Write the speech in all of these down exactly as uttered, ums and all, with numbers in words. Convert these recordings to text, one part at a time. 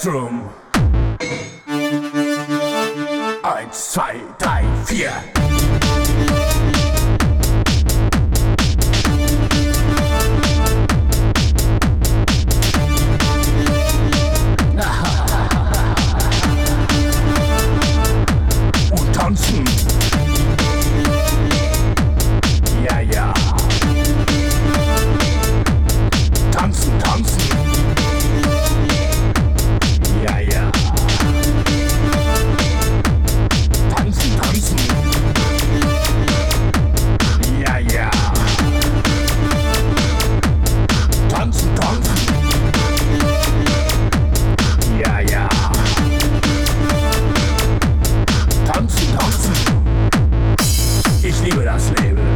Bassdrum. Eins, zwei, drei, vier. Und tanzen. Ja, ja. Tanzen, tanzen. Ja, ja. Tanzen, tanzen. Ja, ja. Tanzen, tanzen. Ja, ja. Tanzen, tanzen. Ich liebe das Leben.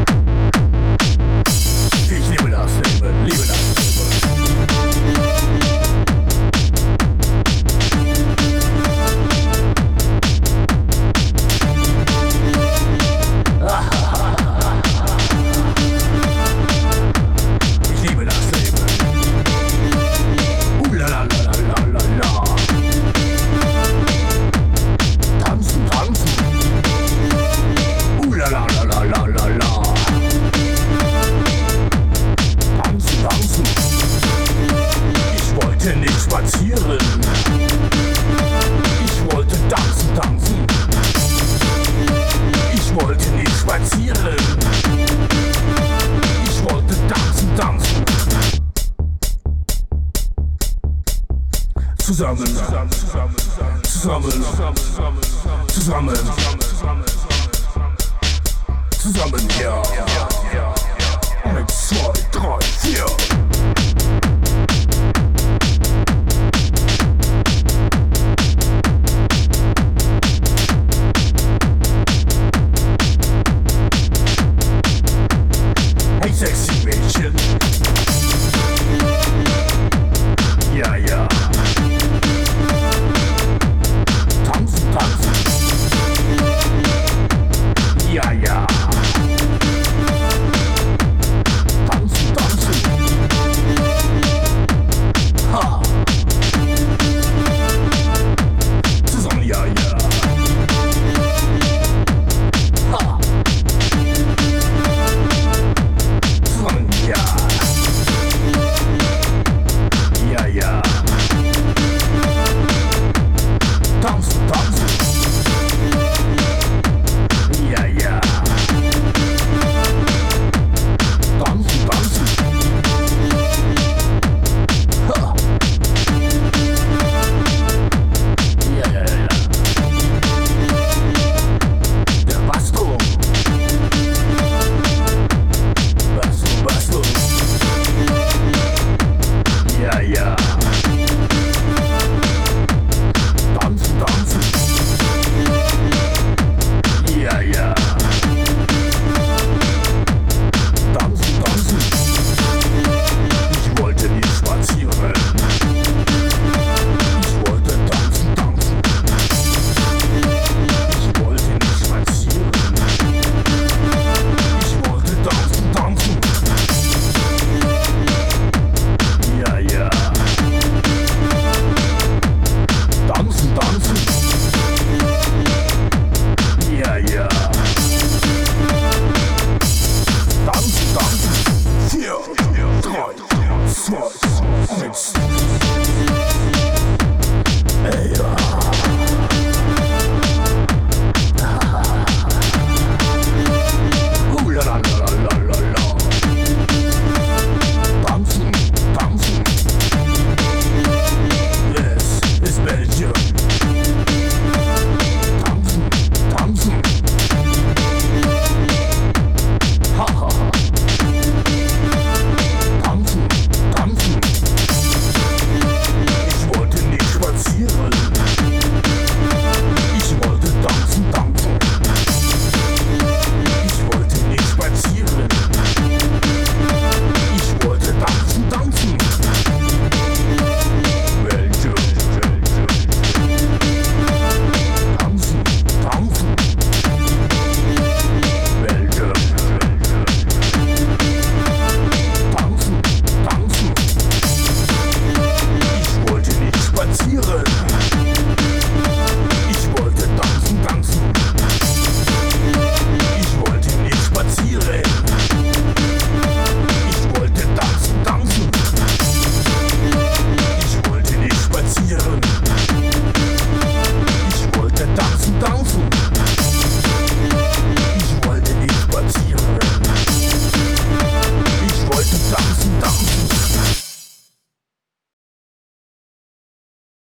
Ich liebe das Leben, liebe das Leben. Ich liebe das Leben. Uh, la, la, la, la, la, la. Tanzen, tanzen. Uh, la, la, la, la, la, la, la. Tanzen, tanzen. Ich wollte nicht spazieren. Ich wollte tanzen, tanzen. Ich wollte nicht spazieren. Ich wollte tanzen, tanzen. Zusammen, zusammen, zusammen, zusammen, zusammen, ja. Eins, zwei, drei, vier.